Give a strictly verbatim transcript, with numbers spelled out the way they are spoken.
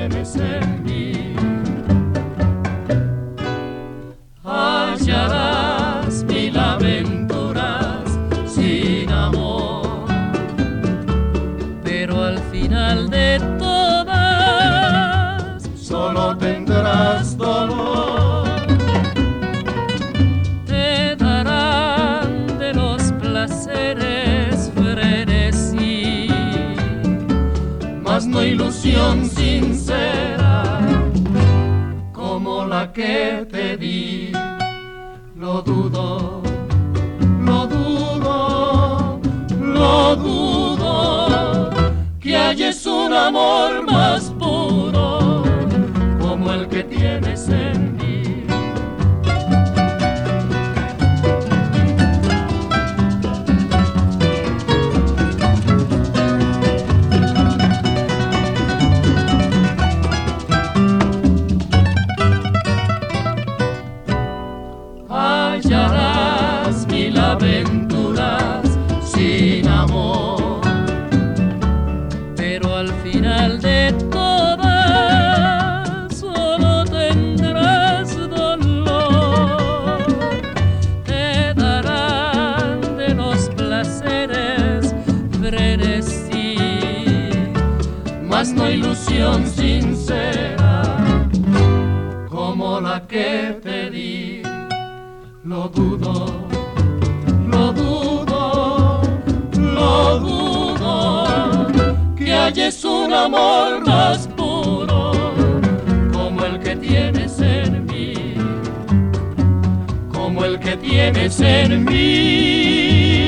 tienes en mí. Hallarás mil aventuras sin amor, pero al final de todas solo tendrás dolor. Te darán de los placeres frenesí, mas no ilusión sincera como la que te di. Lo dudo, lo dudo, lo dudo, que halles un amor más puro como el que tienes en mí. Hallarás mil aventuras sin amor, pero al final de todas solo tendrás dolor. Te darán de los placeres frenesí, mas no ilusión sincera como la que te di. Lo dudo, lo dudo, lo dudo, que halles un amor más puro como el que tienes en mí, como el que tienes en mí.